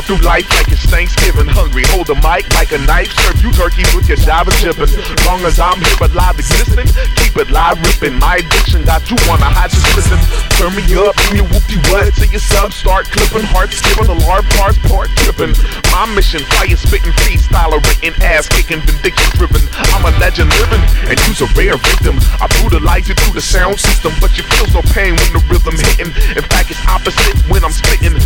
through life like it's Thanksgiving. Hungry, hold the mic like a knife. Serve you turkeys with your Java jibbing. Long as I'm here alive existing, keep it live ripping. My addiction got you on a hot listen. Turn me up in your whoopty what till your subs start clipping. Heart skipping, alarm parts part tripping. My mission, fire spitting, freestyler written, ass kicking, vindictive driven. I'm a legend living, and you's a rare victim. I brutalize you through the sound system, but you feel no pain when the rhythm hitting. In fact, it's opposite when I'm spitting.